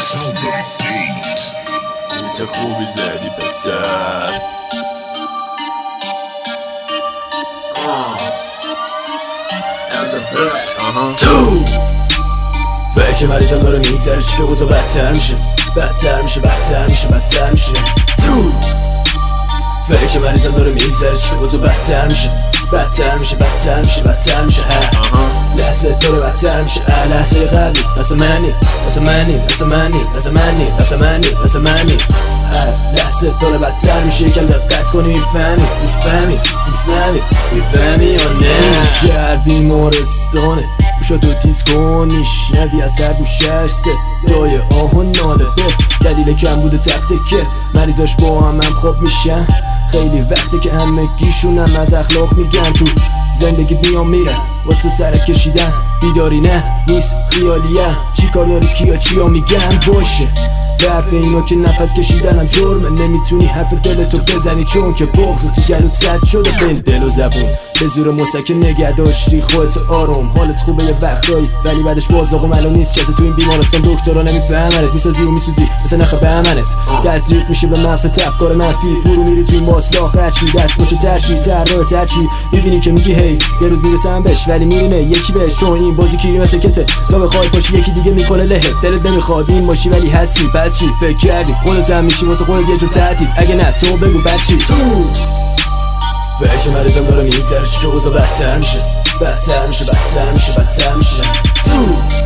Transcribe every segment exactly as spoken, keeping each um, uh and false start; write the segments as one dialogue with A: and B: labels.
A: چه خوبی زدی پسر. تو فکر مریضم داره میگذره چی که اوضاع بدتر میشه بدتر میشه بدتر میشه بدتر میشه. تو فکر مریضم داره میگذره چی که اوضاع بدتر میشه بدتر میشه بدتر میشه بدتر میشه. لحظه داره بدتر میشه لحظه قبلی مثل منی مثل منی مثل منی مثل منی مثل منی مثل منی. لحظه داره بدتر میشه یکم دقت کنی میفهمی میفهمی میفهمی میفهمی یا نه. شهر بیمارستانه گوشا تو تیز کن میشنوی از هر گوشش صدای آه و ناله. دلیل کم بوده تخته که مریضاش با هم هم خوب میشن. خیلی وقته که همگیشونم از اخلاق میگن. تو زندگی بیام میرن واسه سرک کشیدن بیداری نه نیست خیالیه. چی کار داری کیا چیا میگن باشه به حرف اینا که نفس کشیدنم جرمه. نمیتونی حرف دلتو بزنی چون که بغض تو گلوت سد شده بین دل و زبون. به زور مسکن نگه داشتی خودت آروم حالت خوبه یه وقتایی ولی بعدش باز آقا معلوم نیست چطور تو این بیمارستان دکترا نمیفهمنت. میسازی و میسوزی مثل نخ بهمنت دستگیرت میشه به مغزت افکار منفی. فرو میری توی ماسلاخ هرچی دست باشه ترچی سر راه ترچی. میبینی که میگی هی یه روز میرسم بهش ولی میرینه یکی بهش. چون این بازی کیری مثل کته تا بخوای پاشی یکی دیگه میکنه لهه. دلت نمیخواد این باشی ولی هستی پس چی فکر کردی خودت هم میشی واسه خودت یه جور تعطیل. اگه نه تو بگو بچی. تو فکر مریضم داره میگذره چی که اوضاع بدتر میشه بدتر میشه بدتر میشه بدتر میشه. تو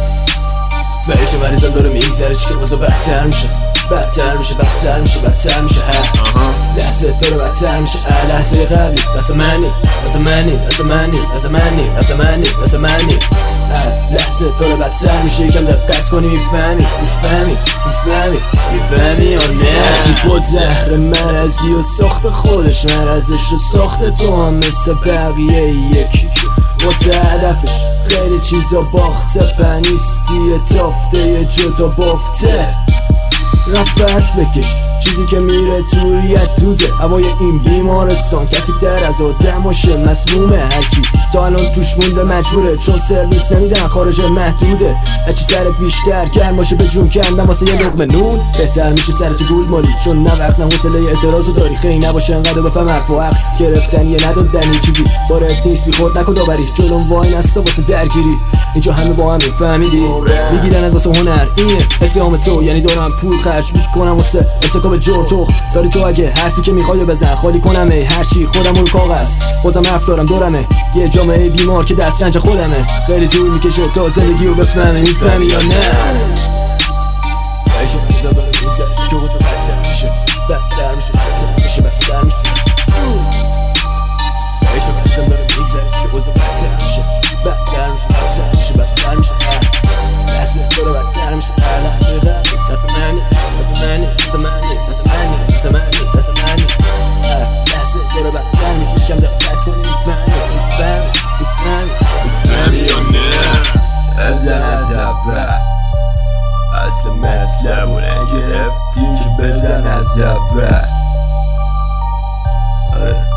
A: فکر مریضم داره میگذره چی که اوضاع بدتر میشه بدتر میشه بدتر میشه بدتر میشه. لحظه داره بدتر میشه لحظه قبلی مثل منی مثل منی مثل منی مثل منی مثل منی مثل منی. لحظه داره بدتر میشه یکم دقت کنی میفهمی میفهمی میفهمی میفهمی یا نه. کی بود زهر مرضی و ساخت خودش مرضش و ساخت تو هم مثل بقیه یکی که واسه هدفش خیلی چیزا باخته پنیستی تافته یه جدا بافته. نفس بکش چیزی که میره توریت دوده. هوای این بیمارستان کسیف در از آدم باشه مسمومه. هرکی تا الان توش مونده مجبوره چون سرویس نمیدن خارج محدوده. هرچی سرت بیشتر گرم باشه به جون کندم واسه یه لقمه نون بهتر میشه سرت گول مالی. چون نه وقت نه حوصله اعتراضو داری خیلی نباشه انقدر بفهم حرف و حق گرفتن یه ندادنی چیزی بارت نیست بیخود نکن داوری. جلوم وای نستا واسه درگیری اینجا همه با هم میفهمیدی میگیرنت واسه هنر اینه اتهام تو یعنی دارم پول خرج میکنم واسه انتقام جور تو داری. تو اگه حرفی که میخوای بزن خالی کنم هرچی خودم رو کاغذ بازم حرف دارم دورمه یه جامعه بیمار که دسترنج خودمه. خیلی طول میکشه تا زندگی رو بفهمه میفهمی یا نه. عیش میزا داره میگذره که اوضاع بدتر میشه بدتر میشه بدتر میشه بدتر میشه. عیش میزا داره میگذره که اوضاع بدتر میشه بدتر میشه بدتر میشه بدتر میشه. لحظه داره بدتر میشه لحظه قبلی مثل منی مثل منی مثل منی مثل منی مثل منی مثل منی. لحظه داره بدتر میشه یکم دقت کنی میفهمی میفهمی میفهمی میفهمی یا نه.
B: ازن از اول اصل مسئلمونه گرفتی که بزن از اول.